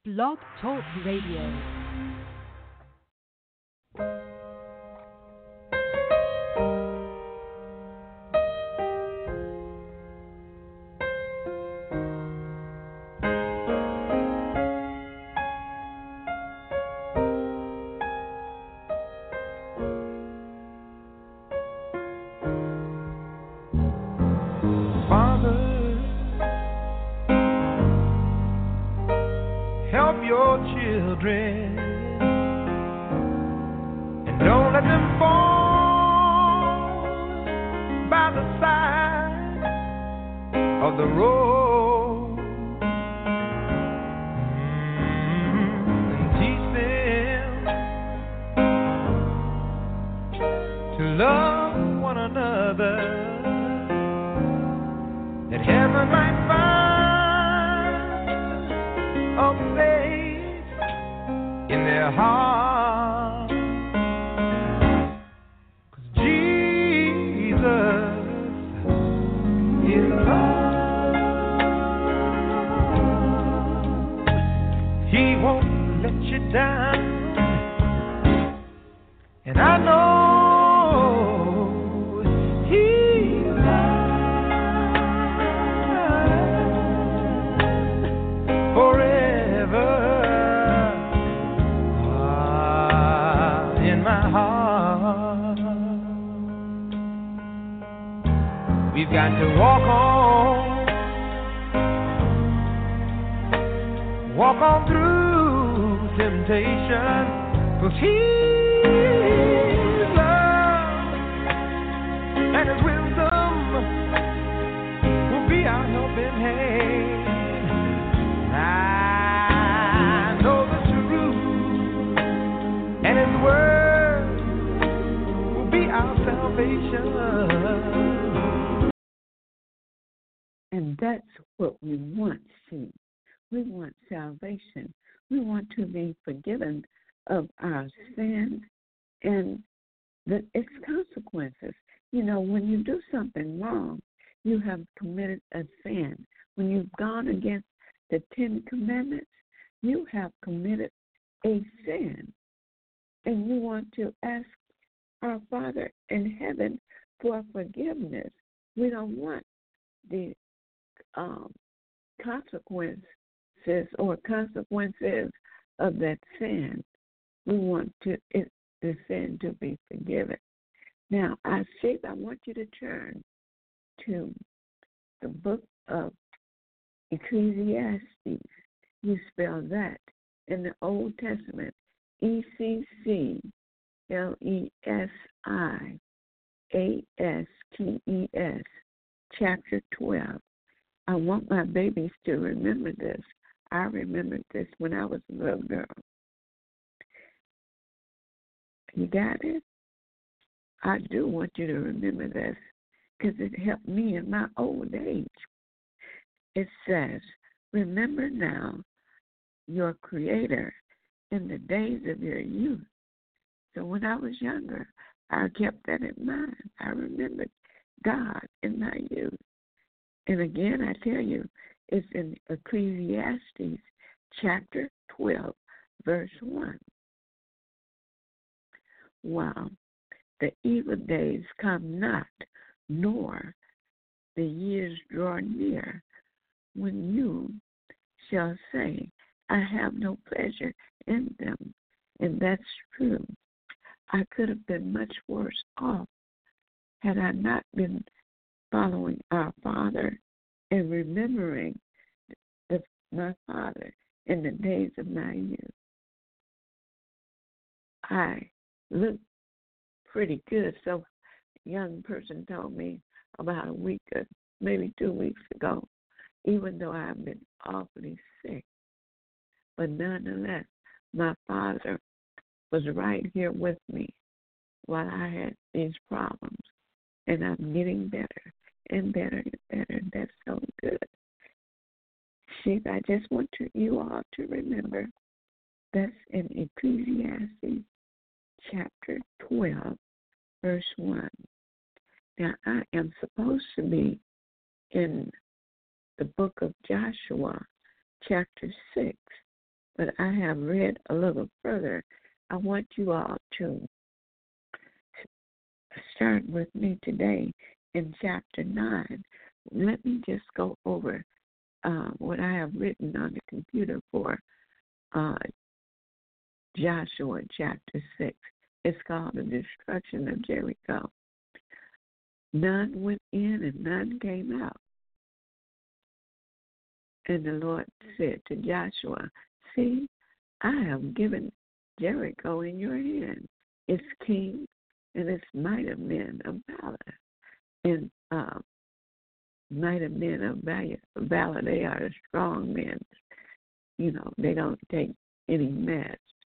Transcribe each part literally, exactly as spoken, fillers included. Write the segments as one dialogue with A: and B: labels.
A: Blog Talk Radio.
B: And that's what we want, see. We want salvation. We want to be forgiven of our sin and the, its consequences. You know, when you do something wrong, you have committed a sin. When you've gone against the Ten Commandments, you have committed a sin. And you want to ask our Father in heaven for forgiveness. We don't want the um, consequences or consequences of that sin. We want to it, the sin to be forgiven. Now, I see. I want you to turn to the book of Ecclesiastes. You spell that in the Old Testament, E C C L E S I A S T E S, chapter twelve. I want my babies to remember this. I remembered this when I was a little girl. You got it? I do want you to remember this because it helped me in my old age. It says, remember now your Creator in the days of your youth. So when I was younger, I kept that in mind. I remembered God in my youth. And again, I tell you, it's in Ecclesiastes chapter twelve, verse one. Wow, the evil days come not, nor the years draw near, when you shall say, I have no pleasure in them. And that's true. I could have been much worse off had I not been following our Father and remembering the, my Father in the days of my youth. I looked pretty good. So a young person told me about a week or maybe two weeks ago, even though I've been awfully sick. But nonetheless, my Father was right here with me while I had these problems. And I'm getting better and better and better. And that's so good. See, I just want to, you all to remember that's in Ecclesiastes chapter twelve, verse one. Now, I am supposed to be in the book of Joshua, chapter six, but I have read a little further. I want you all to start with me today in chapter nine. Let me just go over uh, what I have written on the computer for uh, Joshua chapter six. It's called the destruction of Jericho. None went in and none came out. And the Lord said to Joshua, see, I have given Jericho in your hand, its king and its mighty men of valor. And uh, mighty men of valor, they are the strong men. You know, they don't take any mess.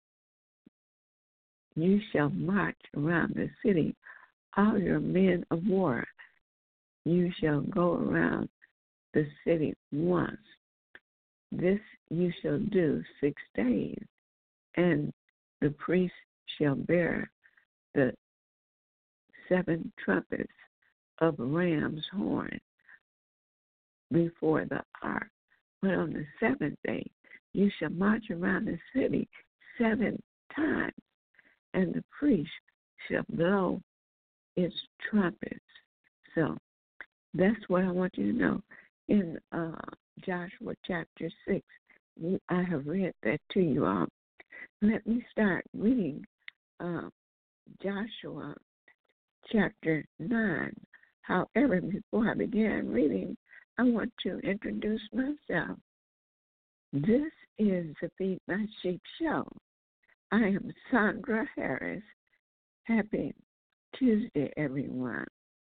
B: You shall march around the city, all your men of war. You shall go around the city once. This you shall do six days, and the priest shall bear the seven trumpets of ram's horn before the ark. But on the seventh day you shall march around the city seven times, and the priest shall blow its trumpets. So that's what I want you to know. In uh, Joshua chapter six, I have read that to you all. Let me start reading uh, Joshua chapter nine. However, before I begin reading, I want to introduce myself. This is the Feed My Sheep show. I am Sandra Harris. Happy Tuesday, everyone.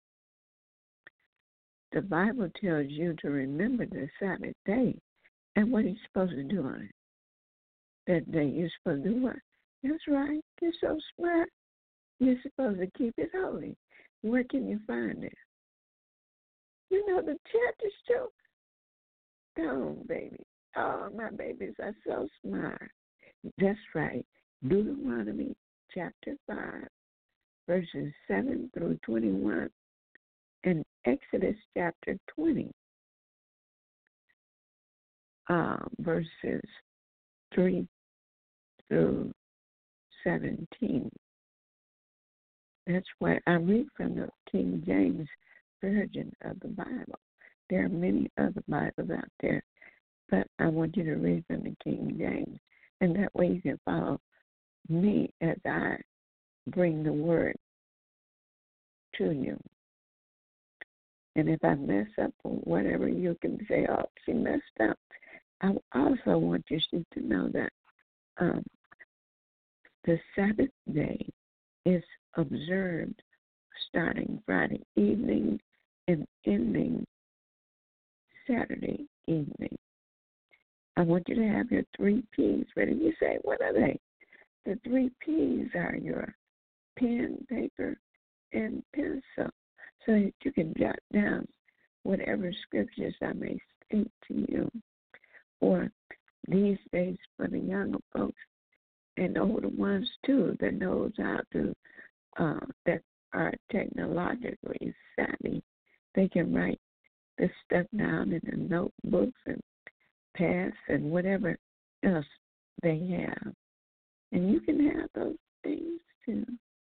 B: The Bible tells you to remember the Sabbath day. And what are you supposed to do on it? That day you're supposed to do what? That's right. You're so smart. You're supposed to keep it holy. Where can you find it? You know the chapters too. Come on, baby. Oh, my babies are so smart. That's right. Deuteronomy chapter five, verses seven through twenty-one, and Exodus chapter twenty, uh, verses three through seventeen. That's why I read from the King James Version of the Bible. There are many other Bibles out there, but I want you to read from the King James, and that way you can follow me as I bring the word to you. And if I mess up or whatever, you can say, oh, she messed up. I also want you to know that um, the Sabbath day is observed starting Friday evening and ending Saturday evening. I want you to have your three P's ready. You say, what are they? The three P's are your pen, paper, and pencil, so that you can jot down whatever scriptures I may state to you. Or these days for the younger folks and older ones too that knows how to, uh, that are technologically savvy, they can write this stuff down in the notebooks and pads and whatever else they have. And you can have those things too.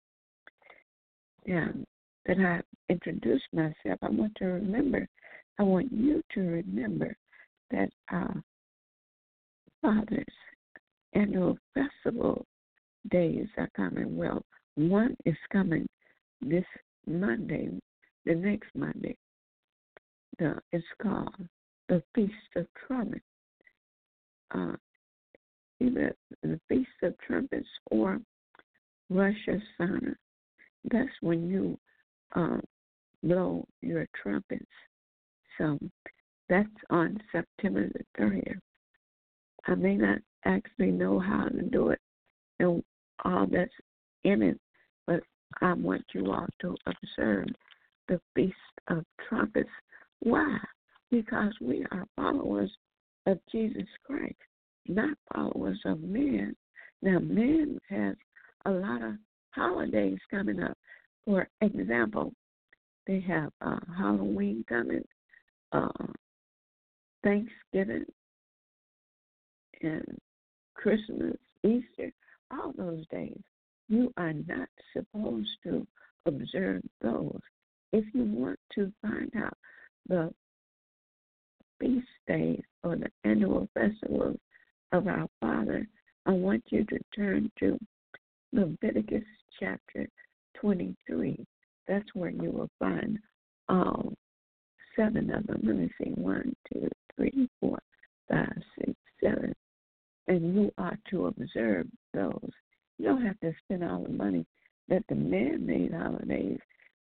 B: Yeah, that I introduced myself, I want to remember, I want you to remember that our Father's annual festival days are coming. Well, one is coming this Monday, the next Monday. The, it's called the Feast of Trumpets. Uh, either the Feast of Trumpets or Rosh Hashanah. That's when you uh, blow your trumpets. So that's on September the thirtieth. I may not actually know how to do it and all that's in it, but I want you all to observe the Feast of Trumpets. Why? Because we are followers of Jesus Christ, not followers of man. Now, man has a lot of holidays coming up. For example, they have uh, Halloween coming, uh, Thanksgiving, and Christmas, Easter, all those days. You are not supposed to observe those. If you want to find out the feast days or the annual festivals of our Father, I want you to turn to Leviticus chapter twenty-three. That's where you will find all seven of them. Let me see, one, two, three, four, five, six, seven. And you are to observe those. You don't have to spend all the money that the man-made holidays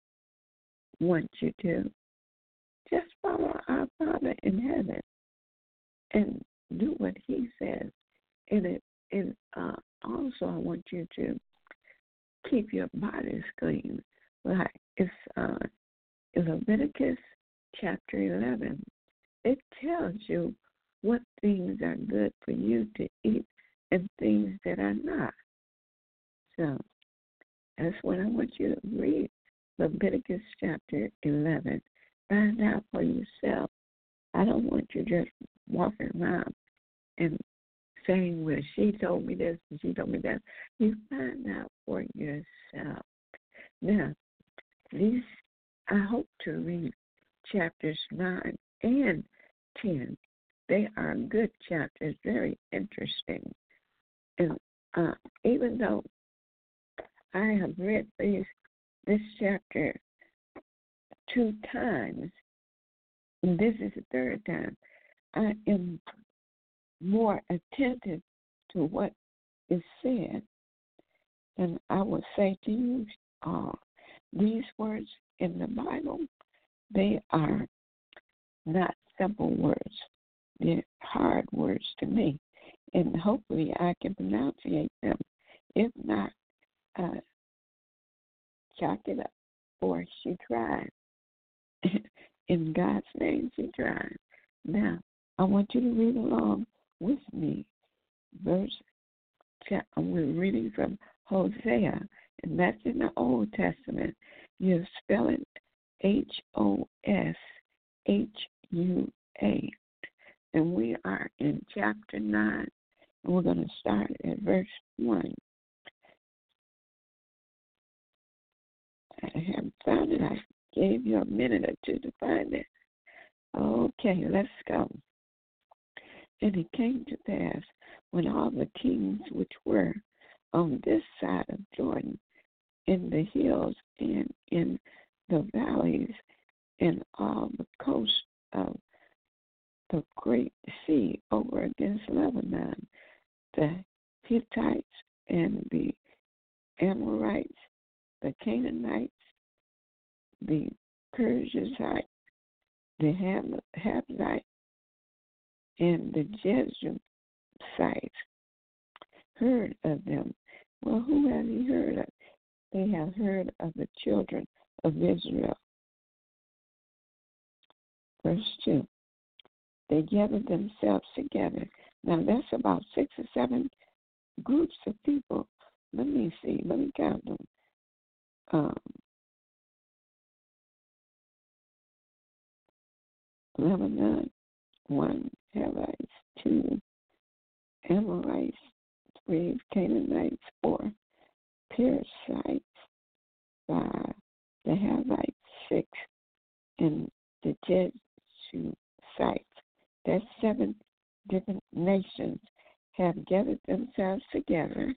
B: want you to. Just follow our Father in heaven and do what he says. And it is uh, also I want you to keep your bodies clean. Like it's uh, in Leviticus chapter eleven. It tells you what things are good for you to eat and things that are not. So that's what I want you to read. Leviticus chapter eleven. Find out for yourself. I don't want you just walking around and saying, well, she told me this and she told me that. You find out for yourself. Now, these, I hope to read chapters nine and ten. They are good chapters, very interesting. And uh, even though I have read these, this chapter two times, and this is the third time, I am more attentive to what is said. And I will say to you, uh, these words in the Bible, they are not simple words. They're hard words to me. And hopefully I can pronunciate them. If not, uh, chalk it up. Or she tried. In God's name, she tried. Now, I want you to read along with me. Verse, we're reading from Hosea, and that's in the Old Testament. You spell it H O S H U A. And we are in chapter nine, and we're going to start at verse one. I haven't found it. I gave you a minute or two to find it. Okay, let's go. And it came to pass, when all the kings which were on this side of Jordan, in the hills and in the valleys, and all the coast of the great sea over against Lebanon, the Hittites and the Amorites, the Canaanites, the Perizzites, the Havites, and the Jebusites heard of them. Well, who have you heard of? They have heard of the children of Israel. Verse two. They gathered themselves together. Now, that's about six or seven groups of people. Let me see. Let me count them. Um, Lebanon, one, Havites, two, Amorites, three, Canaanites, four, Perizzites, five, the Havites, six, and the Jebusites. That's seven different nations have gathered themselves together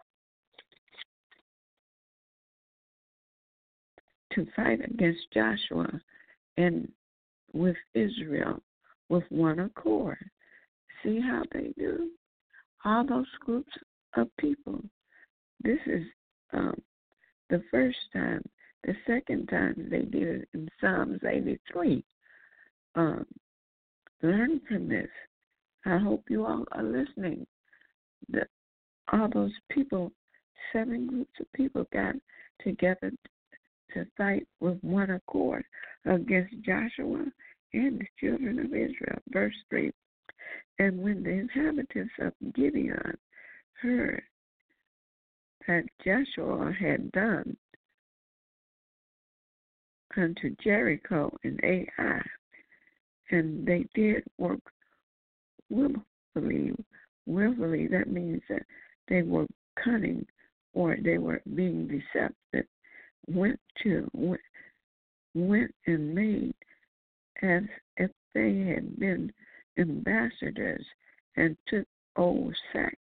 B: to fight against Joshua and with Israel with one accord. See how they do? All those groups of people. This is um, the first time. The second time they did it in Psalms eighty-three. Um, learn from this. I hope you all are listening. The, all those people, seven groups of people got together to fight with one accord against Joshua and the children of Israel. Verse three. And when the inhabitants of Gibeon heard that Joshua had done unto Jericho and Ai, and they did work willfully willfully, that means that they were cunning or they were being deceptive, went to, went, went and made as if they had been ambassadors and took old sack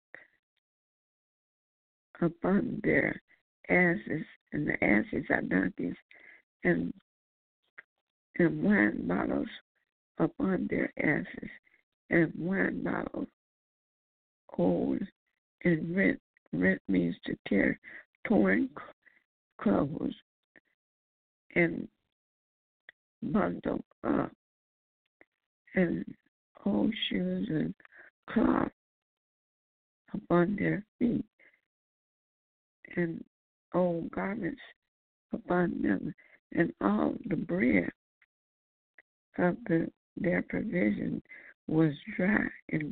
B: upon their asses, and the asses are donkeys, and, and wine bottles upon their asses, and wine bottles old and rent. Rent means to tear torn clothes and bundle up, and old shoes and cloth upon their feet, and old garments upon them, and all the bread of the, their provision was dry and,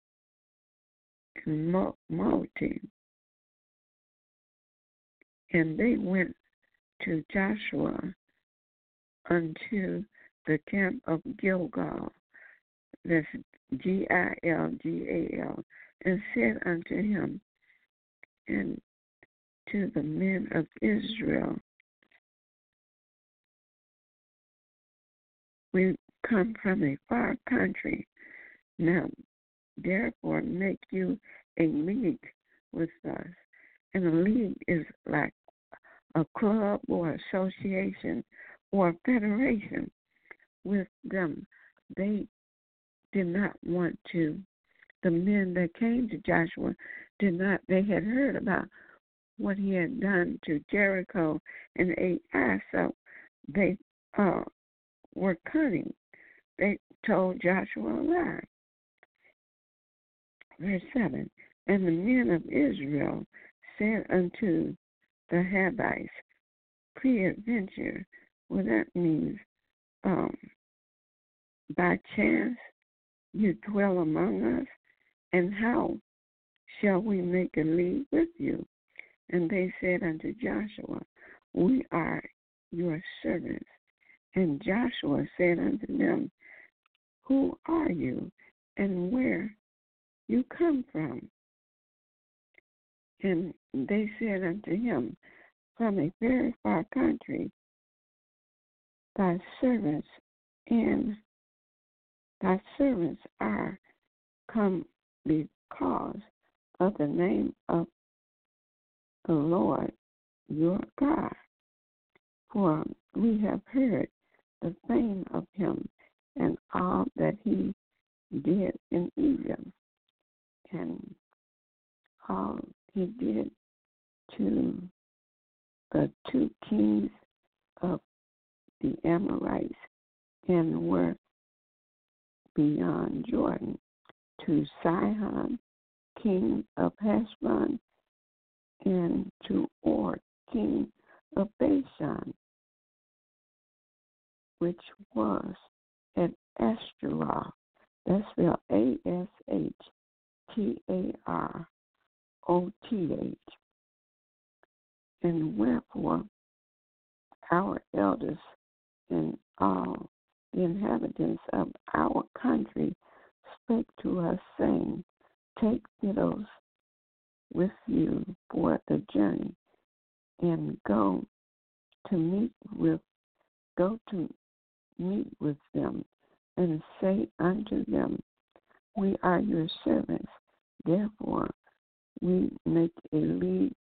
B: and moldy. And they went to Joshua unto the camp of Gilgal, that's G I L G A L, and said unto him and to the men of Israel, we come from a far country. Now, therefore, make you a league with us. And a league is like a club or association or federation with them. They did not want to, the men that came to Joshua did not, they had heard about what he had done to Jericho and Ai, so they uh, were cunning. They told Joshua a lie. Verse seven, and the men of Israel said unto the Hivites, peradventure, well, that means um, by chance you dwell among us, and how shall we make a league with you? And they said unto Joshua, we are your servants. And Joshua said unto them, who are you, and where you come from? And they said unto him, from a very far country, thy servants and thy servants are come because of the name of the Lord your God. For we have heard the fame of him and all that he did in Egypt, and all he did to the two kings of the Amorites, and were beyond Jordan, to Sihon, king of Heshbon, and to Og, king of Bashan, which was at Ashtaroth. That's spelled A S H T A R O T H. And wherefore our elders and all the inhabitants of our country spake to us, saying, take victuals with you for the journey, and go to meet with go to meet with them, and say unto them, we are your servants, therefore we make a league.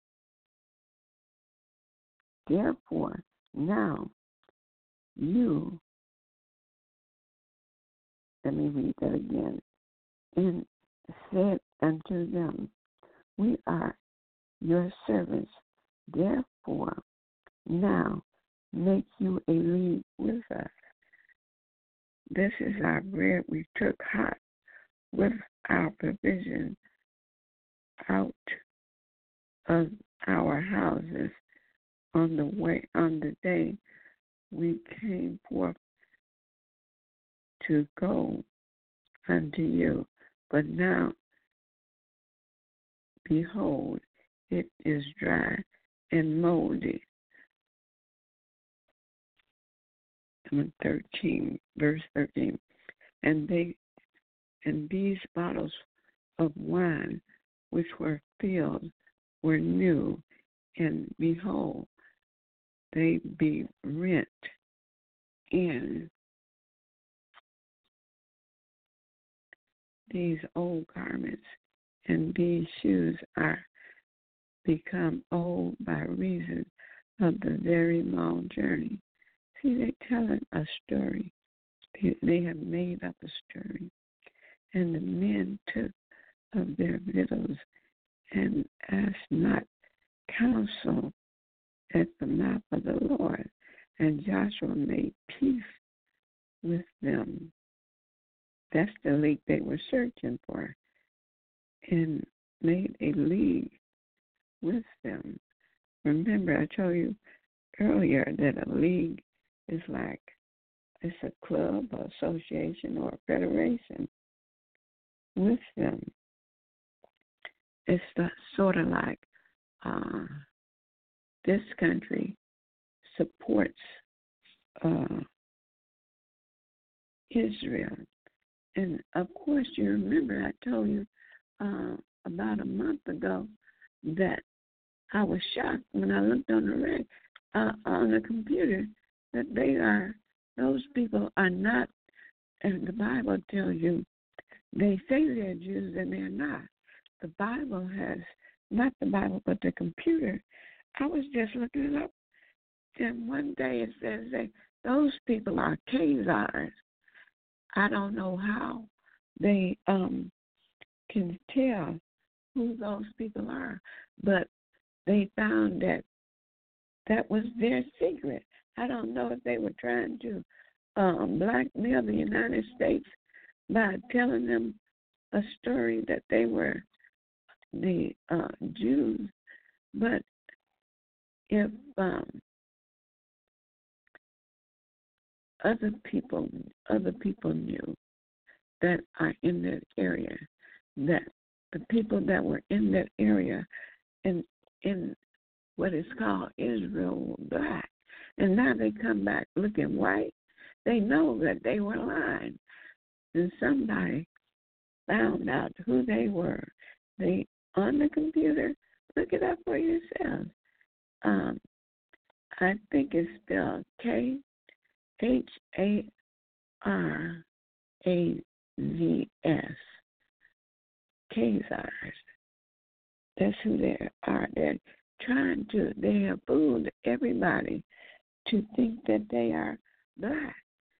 B: Therefore now you, let me read that again, and said unto them, we are your servants, therefore now make you a league with us. This is our bread we took hot with our provision out of our houses on the way on the day we came forth to go unto you. But now, behold, it is dry and moldy. thirteen, verse thirteen. And they and these bottles of wine which were filled were new, and behold, they be rent in these old garments, and these shoes are become old by reason of the very long journey. See, they're telling a story. They, they have made up a story. And the men took of their victuals and asked not counsel at the mouth of the Lord. And Joshua made peace with them. That's the league they were searching for. And made a league with them. Remember, I told you earlier that a league is like, it's a club, or association, or a federation with them. It's the, sort of like uh, this country supports uh, Israel. And, of course, you remember I told you uh, about a month ago that I was shocked when I looked on the reg, uh, on the computer that they are, those people are not, and the Bible tells you, they say they're Jews and they're not. The Bible has, not the Bible, but the computer. I was just looking it up, and one day it says that those people are Khazars. I don't know how they um, can tell who those people are, but they found that that was their secret. I don't know if they were trying to um, blackmail the United States by telling them a story that they were the uh, Jews, but if um, other people, other people knew that are in that area, that the people that were in that area and in what is called Israel were black, and now they come back looking white, they know that they were lying. And somebody found out who they were. They, on the computer, look it up for yourself. Um, I think it's spelled K H A R A Z S. Khazars. That's who they are. They're trying to, they have fooled everybody to think that they are black.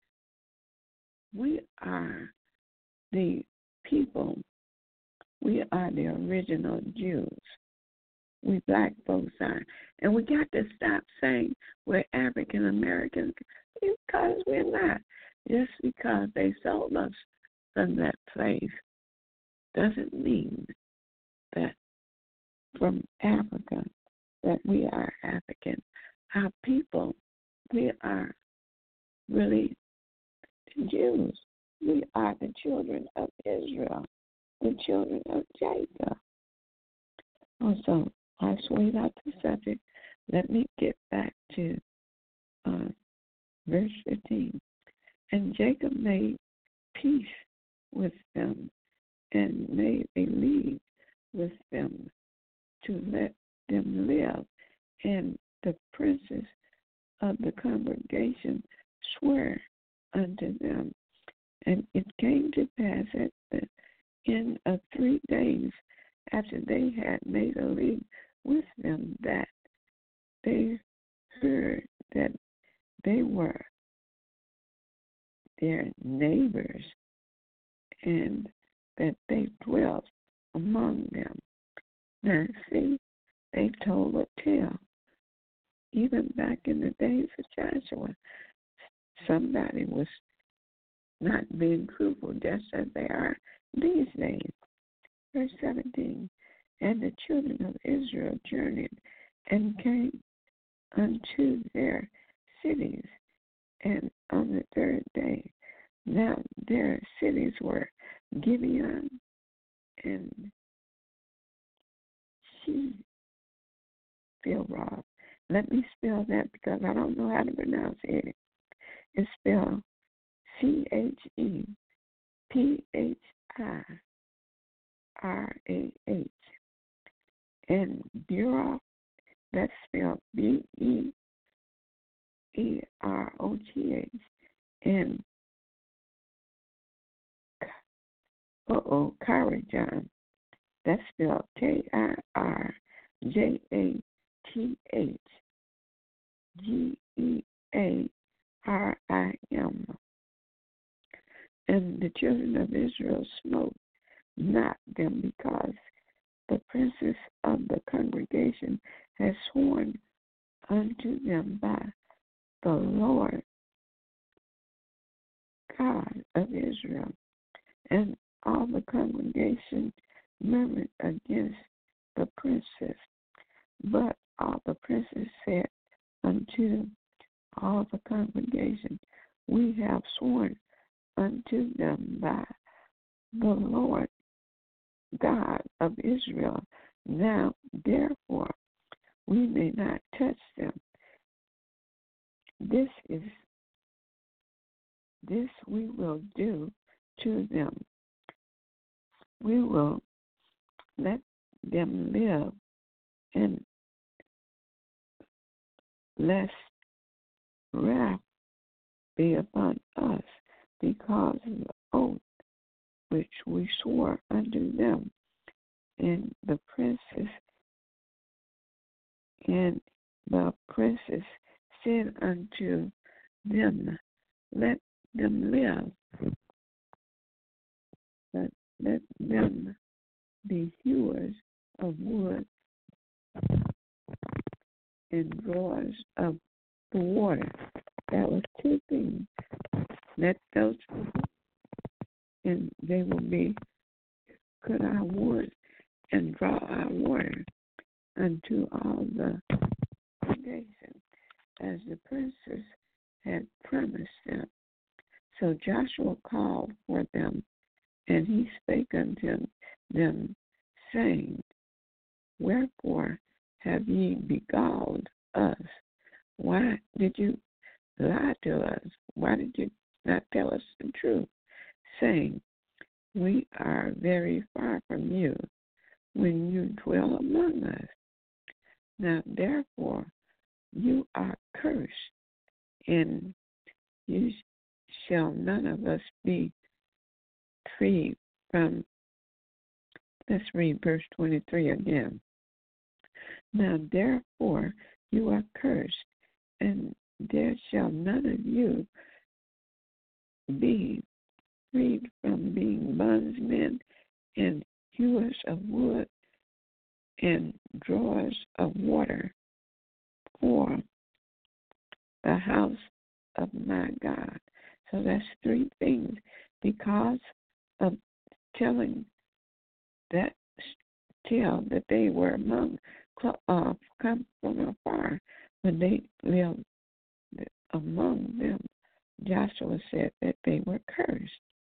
B: We are the people, we are the original Jews. We black folks are. And we got to stop saying we're African Americans because we're not. Just because they sold us from that place doesn't mean that from Africa that we are African. Our people, we are really the Jews. We are the children of Israel, the children of Jacob. Also, I swayed out the subject. Let me get back to uh, verse fifteen. And Jacob made peace with them and made a league with them to let them live. And the princes of the congregation swear unto them. And it came to pass at the end of three days after they had made a league with them that they heard that they were their neighbors and that they dwelt among them. Now, see, they told a tale. Even back in the days of Joshua, somebody was not being truthful, just as they are these days. Verse seventeen, and the children of Israel journeyed and came unto their cities, and on the third day, now their cities were Gibeon and Shepherah. Let me spell that because I don't know how to pronounce it. It's spelled C H E P H I R A H. And Bureau, that's spelled B E E R O T H. And uh-oh, Karajan, that's spelled K I R J A T H G E A R I M. And the children of Israel smote not them, because the princes of the congregation had sworn unto them by the Lord God of Israel. And all the congregation murmured against the princes. But all the princes said unto all the congregation, we have sworn unto them by the Lord God of Israel. Now, therefore, we may not touch them. This is this we will do to them. We will let them live, and lest wrath be upon us because of the oath which we swore unto them. And the princes and the princes said unto them, let them live, but let them be hewers of wood and drawers of the water. That was two things. Let those people, and they will be cut our wood and draw our water unto all the congregation, as the princes had promised them. So Joshua called for them, and he spake unto them, saying, wherefore have ye beguiled us? Why did you lie to us? Why did you not tell us the truth, saying, we are very far from you, when you dwell among us? Now therefore you are cursed, and you shall none of us be freed from. Let's read verse twenty-three again. Now therefore you are cursed, and there shall none of you be freed from being bondsmen and hewers of wood and drawers of water for the house of my God. So that's three things, because of telling that tell that they were among uh, come from afar. When they lived among them, Joshua said that they were cursed.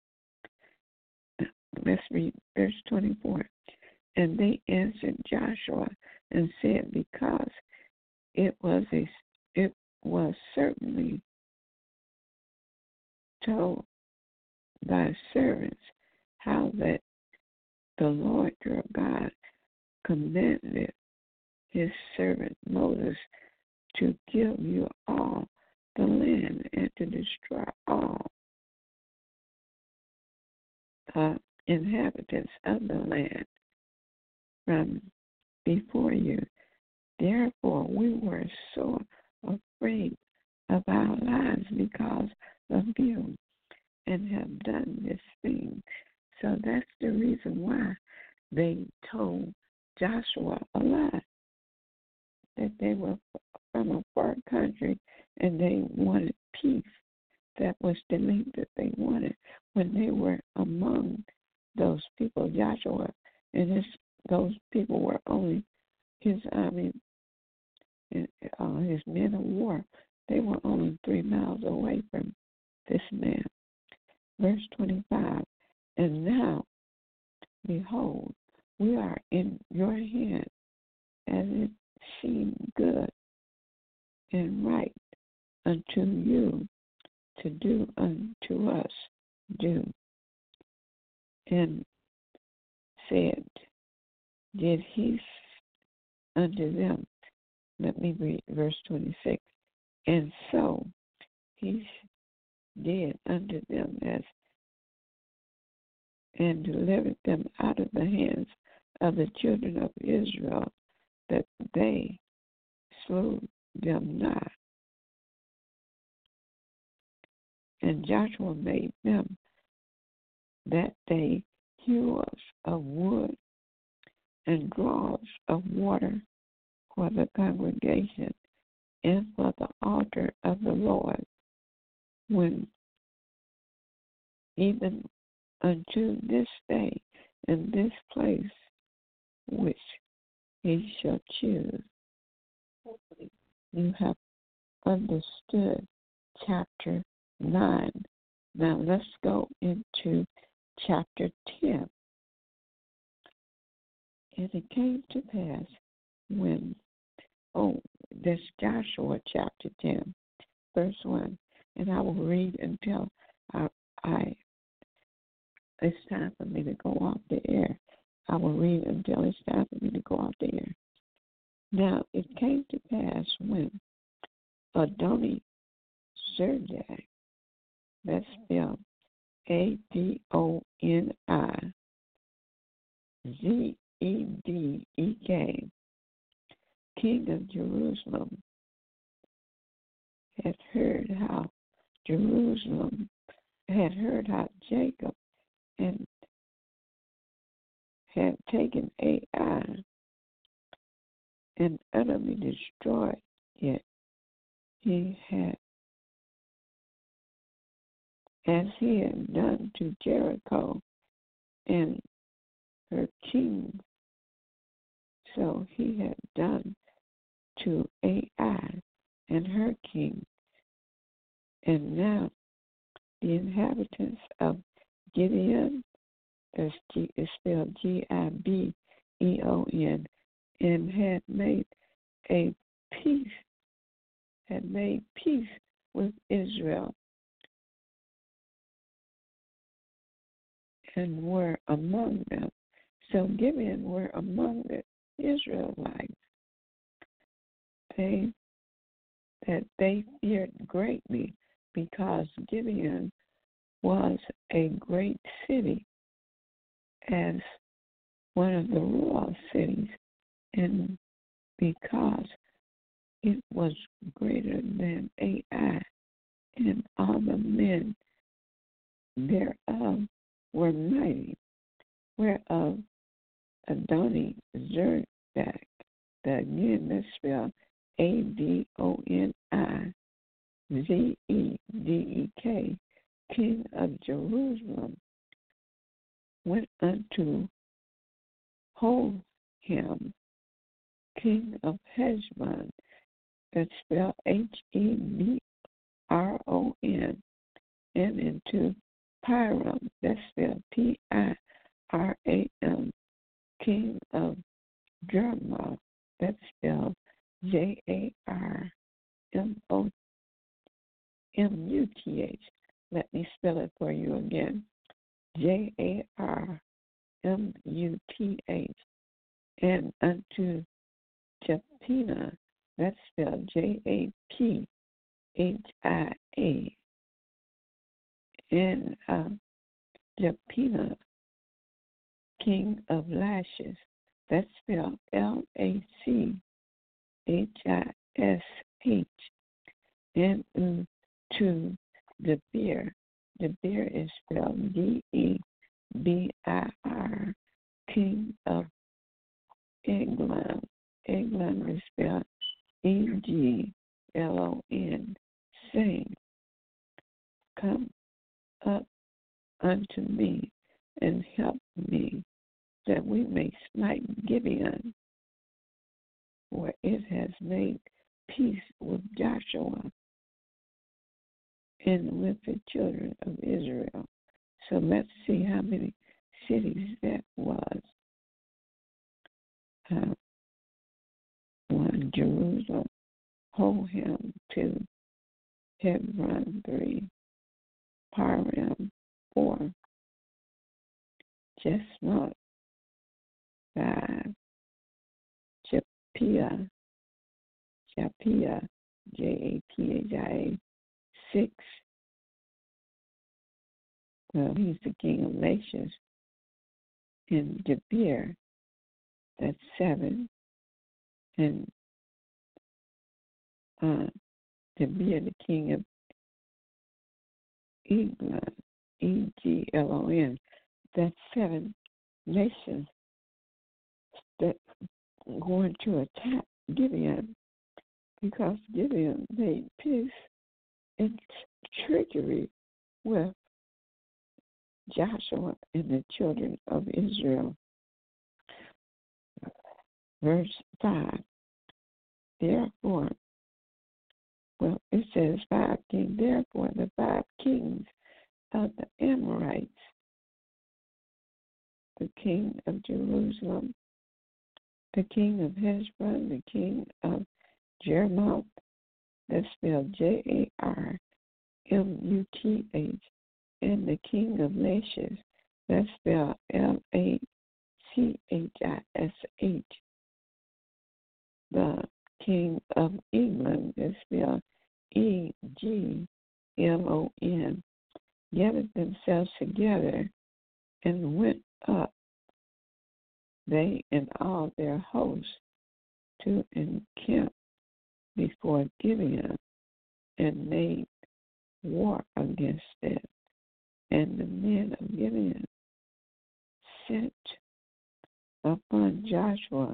B: Let's read verse twenty-four. And they answered Joshua and said, because it was a it was certainly told thy servants how that the Lord your God commanded his servant Moses to give you all the land and to destroy all uh, inhabitants of the land from before you. Therefore we were so afraid of our lives because of you, and have done this thing. So that's the reason why they told Joshua a lie, that they were from a far country and they wanted peace. That was the link that they wanted when they were among those people. Joshua and his those people were only his army, uh, his men of war. They were only three miles away from this man. Verse twenty-five, and now, behold, we are in your hand, as it seemed good and right unto you to do unto us, do. And said, did he unto them. Let me read verse twenty-six. And so he did unto them as and delivered them out of the hands of the children of Israel, that they slew them not. And Joshua made them that day hewers of wood and drawers of water for the congregation and for the altar of the Lord, when even unto this day in this place which he shall choose. You have understood chapter nine. Now let's go into chapter ten. And it came to pass when, oh, that's Joshua chapter ten, verse one. And I will read until I, I it's time for me to go off the air. I will read until it's time for me to go off the air. Now it came to pass when Adoni Zerdak, that's spelled A D O N I Z E D E K, king of Jerusalem, had heard how Jerusalem had heard how Jacob and had taken Ai and utterly destroyed it. He had, as he had done to Jericho and her king, so he had done to Ai and her king. And now the inhabitants of Gibeon, that's G, is spelled G I B E O N, and had made a peace, had made peace with Israel, and were among them. So Gibeon were among the Israelites. They that they feared greatly, because Gibeon was a great city, as one of the royal cities, and because it was greater than Ai, and all the men thereof were mighty, whereof Adoni Zerdak, the again that's spelled A D O N I Z E D E K, king of Jerusalem, went unto Hoham, king of Heshbon, that's spelled H E B R O N, and into Piram, that's spelled P I R A M, king of Jarmuth, that's spelled J A R M O M U T H. Let me spell it for you again. J A R M U T H. And unto Japina, that's spelled J A P H I A. And uh, Japina, king of Lashes, that's spelled L A C H I S H. And um, to Debir, Debir is spelled D E B I R, king of Eglon. Eglon is spelled E G L O N, saying, come up unto me and help me, that we may smite Gibeon, where it has made peace with Joshua and with the children of Israel. So let's see how many cities that was. Uh, one, Jerusalem, Hoham, two, Hebron, three, Param, four, Jesmot, five. Japhia, Japhia, J A P H I A, six. Well, he's the king of Lachish. And Debir, that's seven. And uh, Debir, the king of Eglon, E G L O N, that's seven nations that are going to attack Gibeon because Gibeon made peace and trickery with Joshua and the children of Israel. Verse five. Therefore, well, it says five kings. Therefore, the five kings of the Amorites, the king of Jerusalem, the king of Heshbon, the king of Jermoth, that's spelled J A R M U T H, and the king of Lachish, that's spelled L A C H I S H. The king of England, that's spelled E G L O N, gathered themselves together and went up, they and all their hosts, to encamp before Gibeon and made war against it. And the men of Gibeon sent upon Joshua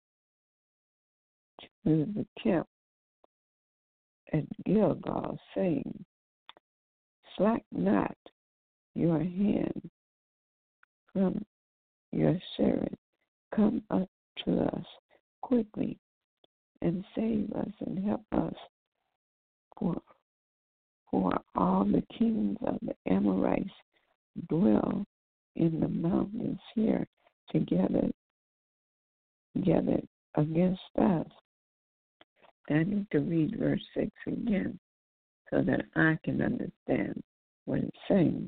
B: to the camp at Gilgal, saying, slack not your hand from your servant, come up to us quickly and save us and help us, for, for all the kings of the Amorites dwell in the mountains here together, together against us. I need to read verse six again so that I can understand what it's saying.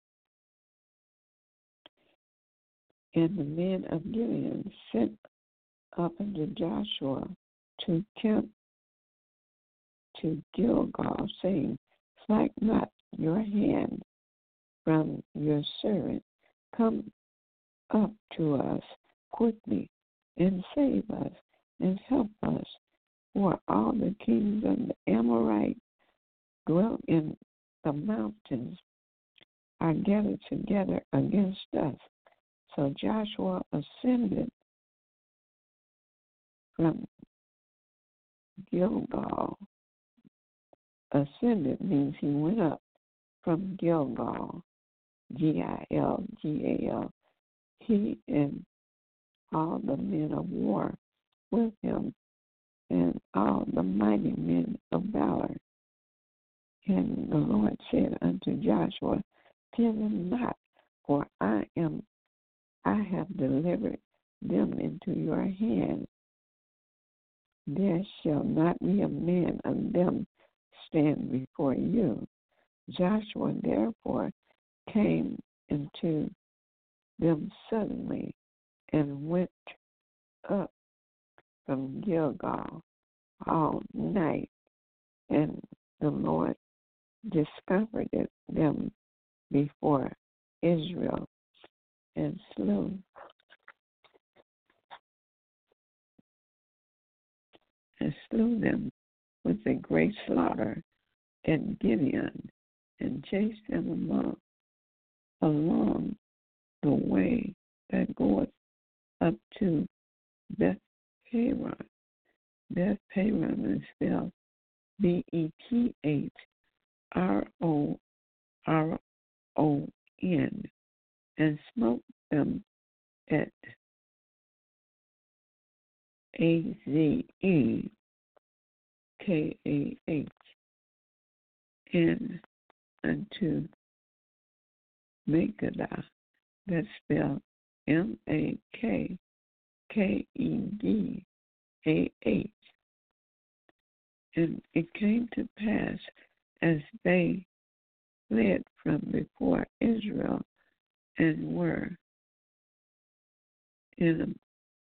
B: And the men of Gibeon sent up unto Joshua to camp to Gilgal, saying, slack not your hand from your servant, come up to us quickly and save us and help us, for all the kings of the Amorites dwell in the mountains are gathered together against us. So Joshua ascended from Gilgal. Ascended means he went up from Gilgal, G I L G A L. He and all the men of war with him, and all the mighty men of valor. And the Lord said unto Joshua, fear them not, for I am I have delivered them into your hand. There shall not be a man of them stand before you. Joshua therefore came into them suddenly and went up from Gilgal all night, and the Lord discomfited them before Israel and slew and slew them with a great slaughter at Gibeon, and chased them among, along the way that goeth up to Beth Horon. Beth Horon is spelled B E T H R O R O N, and smote them at A Z E K A H, and unto Makkedah, that's spelled M A K K E D A H. And it came to pass, as they fled from before Israel and were in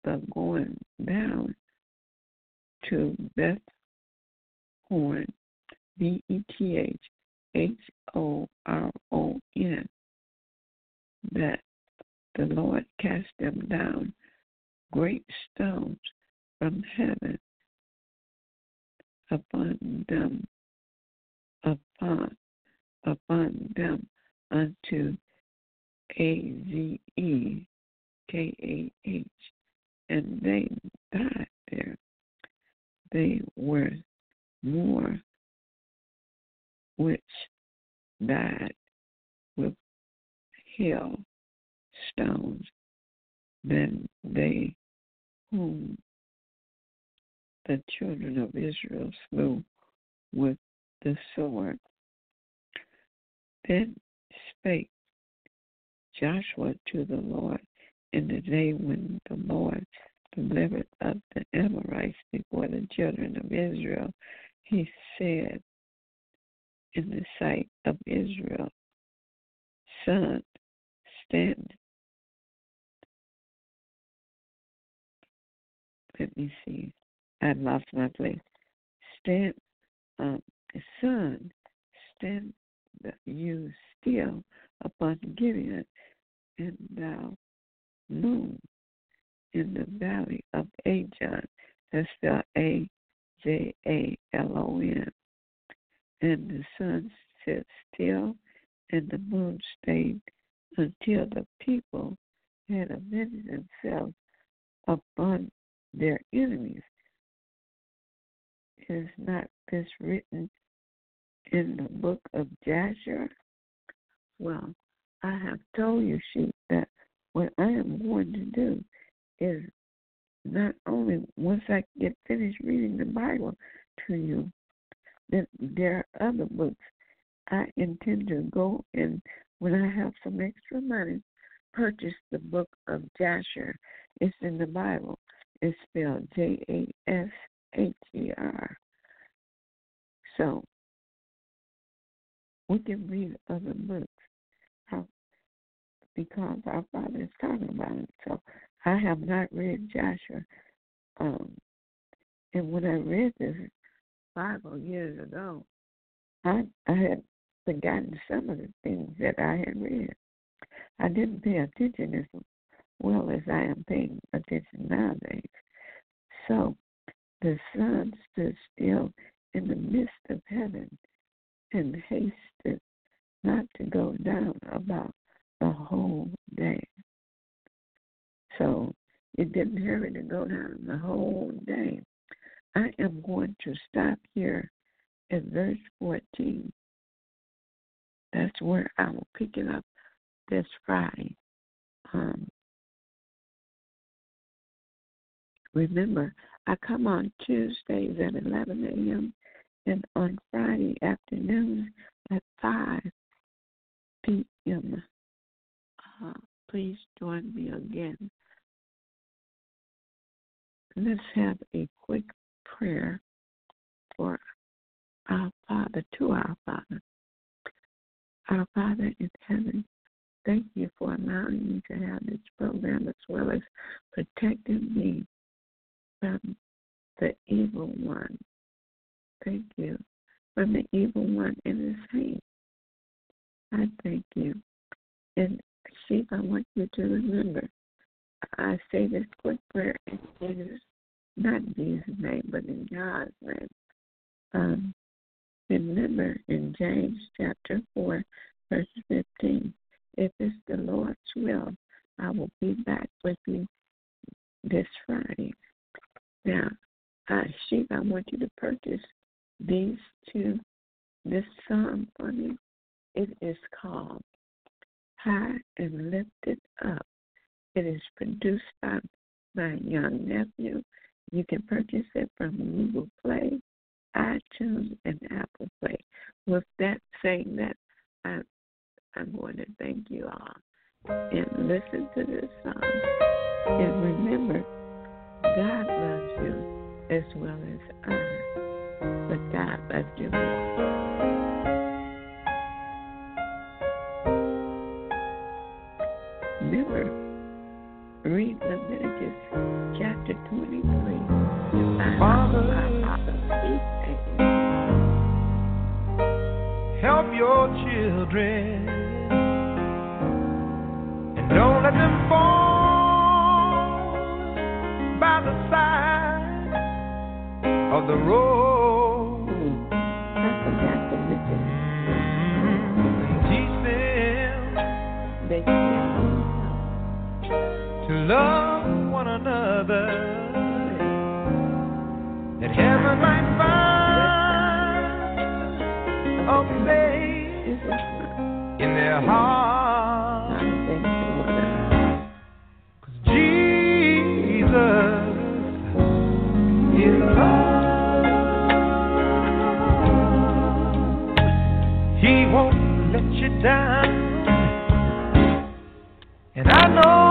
B: the going down to Beth Horon, B E T H H O R O N, that the Lord cast them down great stones from heaven upon them, upon, upon them unto A Z E K A H, and they died there. They were more which died with hail stones than they whom the children of Israel slew with the sword. Then spake Joshua to the Lord in the day when the Lord delivered up the Amorites before the children of Israel. He said in the sight of Israel, Son, stand. Let me see. I lost my place. Stand, um, son, stand you still upon Gibeon, and thou moon in the valley of Ajalon. That's spelled A J A L O N. And the sun set still, and the moon stayed until the people had avenged themselves upon their enemies. Is not this written in the book of Jasher? Well, I have told you, sheep, that what I am going to do is not only once I get finished reading the Bible to you, that there are other books I intend to go and, when I have some extra money, purchase the book of Jasher. It's in the Bible. It's spelled J A S H E R. So we can read other books how, because our Father is talking about it. So I have not read Joshua. Um, and when I read this Bible years ago, I, I had forgotten some of the things that I had read. I didn't pay attention as well as I am paying attention nowadays. So the sun stood still in the midst of heaven and hasted not to go down about the whole day. So it didn't hurry to go down the whole day. I am going to stop here at verse fourteen. That's where I will pick it up this Friday. Um, remember, I come on Tuesdays at eleven a.m. and on Friday afternoons at five p.m. Uh, please join me again. Let's have a quick prayer for our Father, to our Father. Our Father in heaven, thank you for allowing me to have this program as well as protecting me from the evil one. Thank you from the evil one in his hand. I thank you. And sheep, I want you to remember, I say this quick prayer in Jesus, not Jesus' name, but in God's name. Um, remember in James chapter four, verse fifteen, if it's the Lord's will, I will be back with you this Friday. Now, uh, sheep, I want you to purchase these two, this song for me. It is called High and Lifted Up. It is produced by my young nephew. You can purchase it from Google Play, iTunes, and Apple Play. With that, saying that, I, I'm going to thank you all. And listen to this song. And remember, God loves you as well as I, but God loves you more. Remember, read Leviticus
C: children, and don't let them fall by the side of the road.
B: Mm. I forgot to mention.
C: Mm-hmm. And teach them
B: They can't.
C: to love one another, that heaven might find a place in their hearts. 'Cause Jesus is love. He won't let you down, and I know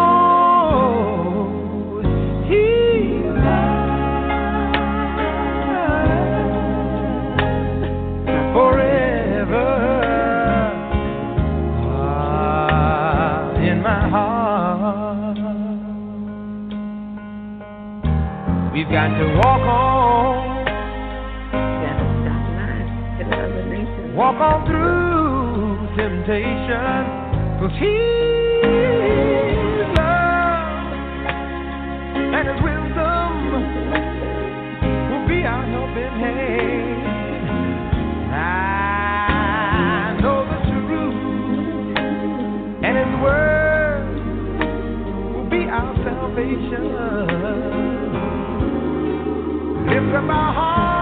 C: we've got to walk on,
B: Gotta stop lying to the other nations.
C: walk on through temptation, 'cause His love and His wisdom will be our helping hand. I know the truth, and His word will be our salvation. Lift up our hearts.